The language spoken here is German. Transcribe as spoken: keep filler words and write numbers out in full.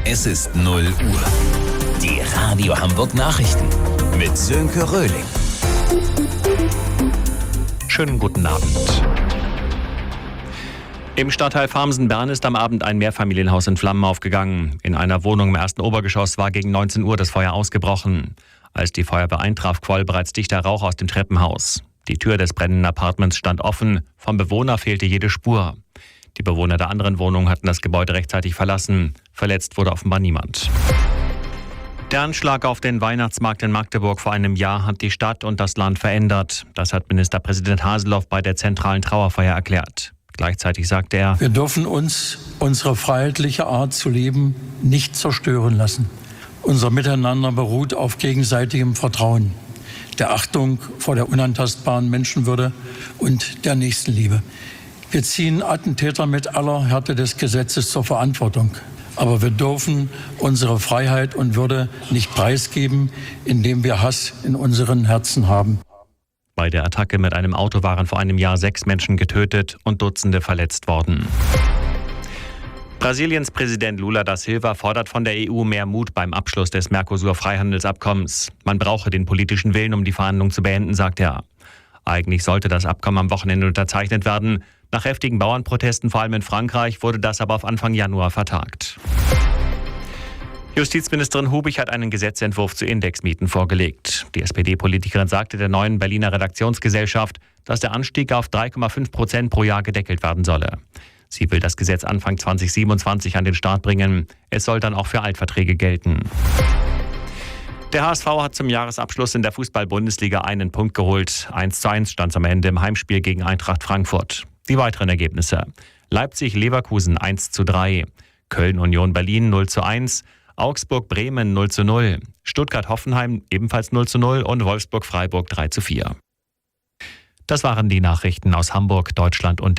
Es ist null Uhr. Die Radio Hamburg Nachrichten mit Sönke Röhling. Schönen guten Abend. Im Stadtteil Farmsen-Bern ist am Abend ein Mehrfamilienhaus in Flammen aufgegangen. In einer Wohnung im ersten Obergeschoss war gegen neunzehn Uhr das Feuer ausgebrochen. Als die Feuerwehr eintraf, quoll bereits dichter Rauch aus dem Treppenhaus. Die Tür des brennenden Apartments stand offen. Vom Bewohner fehlte jede Spur. Die Bewohner der anderen Wohnung hatten das Gebäude rechtzeitig verlassen. Verletzt wurde offenbar niemand. Der Anschlag auf den Weihnachtsmarkt in Magdeburg vor einem Jahr hat die Stadt und das Land verändert. Das hat Ministerpräsident Haseloff bei der zentralen Trauerfeier erklärt. Gleichzeitig sagte er: Wir dürfen uns unsere freiheitliche Art zu leben nicht zerstören lassen. Unser Miteinander beruht auf gegenseitigem Vertrauen, der Achtung vor der unantastbaren Menschenwürde und der Nächstenliebe. Wir ziehen Attentäter mit aller Härte des Gesetzes zur Verantwortung. Aber wir dürfen unsere Freiheit und Würde nicht preisgeben, indem wir Hass in unseren Herzen haben. Bei der Attacke mit einem Auto waren vor einem Jahr sechs Menschen getötet und Dutzende verletzt worden. Brasiliens Präsident Lula da Silva fordert von der E U mehr Mut beim Abschluss des Mercosur-Freihandelsabkommens. Man brauche den politischen Willen, um die Verhandlungen zu beenden, sagt er. Eigentlich sollte das Abkommen am Wochenende unterzeichnet werden. Nach heftigen Bauernprotesten, vor allem in Frankreich, wurde das aber auf Anfang Januar vertagt. Justizministerin Hubig hat einen Gesetzentwurf zu Indexmieten vorgelegt. Die S P D-Politikerin sagte der neuen Berliner Redaktionsgesellschaft, dass der Anstieg auf drei Komma fünf Prozent pro Jahr gedeckelt werden solle. Sie will das Gesetz Anfang zwanzig siebenundzwanzig an den Start bringen. Es soll dann auch für Altverträge gelten. Der H S V hat zum Jahresabschluss in der Fußball-Bundesliga einen Punkt geholt. eins zu eins stand es am Ende im Heimspiel gegen Eintracht Frankfurt. Die weiteren Ergebnisse: Leipzig-Leverkusen eins zu drei, Köln-Union Berlin null zu eins, Augsburg-Bremen null zu null, Stuttgart-Hoffenheim ebenfalls null zu null und Wolfsburg-Freiburg drei zu vier. Das waren die Nachrichten aus Hamburg, Deutschland und der